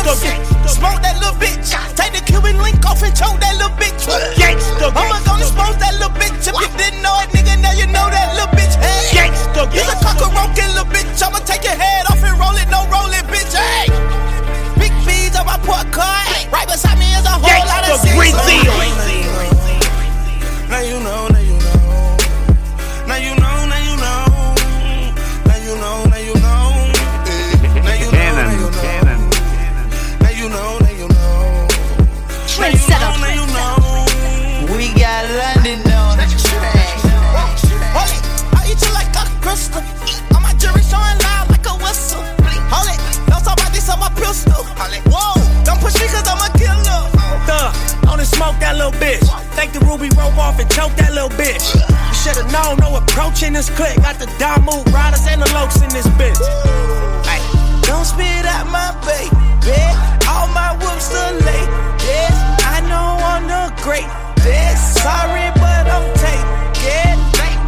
Smoke that little bitch. Take the Cuban link off and choke that little bitch. I'ma gonna expose that little bitch. If you didn't know it, nigga, now you know that little bitch. Hey, you a cock-a-rokin' little bitch. I'ma take your head off and roll it, no roll it, bitch. Hey, big beads on my port card. Right beside me is a whole lot of seats. Now you know, now you know. Now you know, now you know. Now you know, now you know. Now you know, now you know. Now you know, now you know. Trendsetter. Now you know. We got London on the track. Hold it, I eat you like a crystal. On my jury showing loud like a whistle. Hold it, don't talk about this on my pistol. Whoa, don't push me cause I'm a killer. On and smoke that little bitch. Take the ruby rope off and choke that little bitch. You should've known, no approach in this clique. Got the Damu riders and the lokes in this bitch. Ay, don't spit out my baby. All my whoops are late. Yes, I know I'm the great. Yes, sorry, but I'm taking.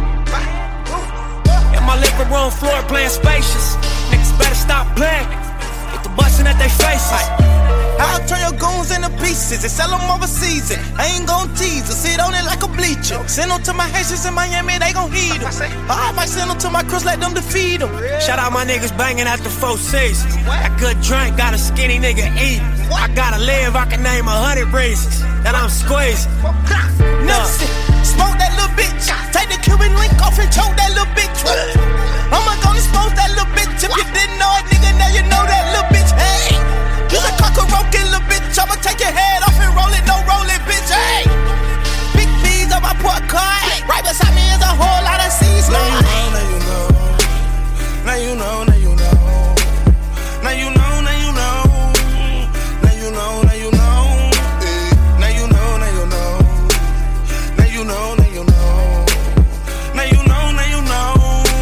In my living room floor playing spacious. Niggas better stop playing. Get the bustin' at they faces. I'll turn your goons into pieces and sell them overseas. I ain't gon' tease or sit on it like a bleacher. Send them to my Haitians in Miami, they gon' heat them. I might send them to my crews, let them defeat them. Shout out my niggas banging at the 4 seasons. That good drink got a skinny nigga eating. I gotta live, I can name 100 reasons that I'm squeezing. Nipsey, smoke that little bitch. Take the Cuban link off and choke that little bitch. I'ma gonna expose that little bitch. If you didn't know it, nigga, now you know that little bitch. Hey, you a cock-a-rokin' little bitch. I'ma take your head off and roll it, no roll it, bitch. Hey, big beads on my port card. Right beside me is a whole lot of seeds. Now you know, now you know. Now you know, now you know. Now you know, now you know. Now you know, now you know. Now you know, now you know. Now you know, now you know. Now you know, now you know.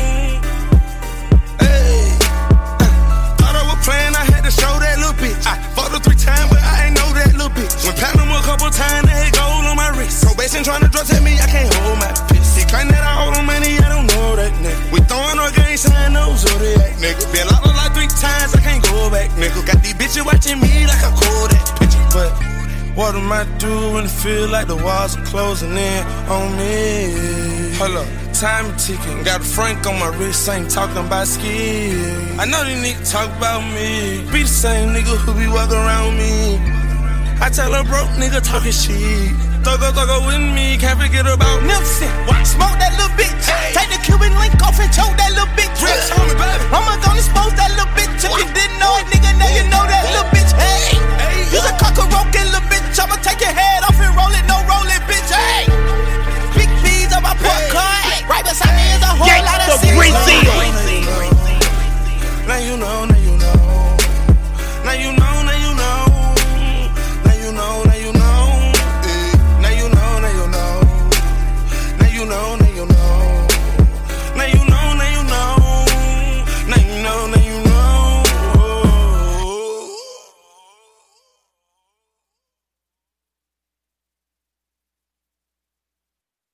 Hey, thought I was playing, I had to show that little bitch. I fought her 3 times, but I ain't know that little bitch. Went past him a couple times, they had gold on my wrist. Probation trying to drug test me, I can't hold my fist. He claim that I hold him money, I don't know that nigga. We throwing our gang sign, no Zodiac nigga. Been locked up like 3 times, I can't go back, nigga. Got these bitches watching me like a Kodak picture. But what am I do when it feel like the walls are closing in on me? Hold up, time ticking. Got a Frank on my wrist, ain't talking about skill. I know these niggas talk about me. Be the same nigga who be walking around me. I tell a broke nigga talking shit. Thugger with me, can't forget about Nipsey, smoke that little bitch. Take the Cuban link off and choke that little bitch. I'ma gonna expose that little bitch. If you didn't know it, nigga, now you know that little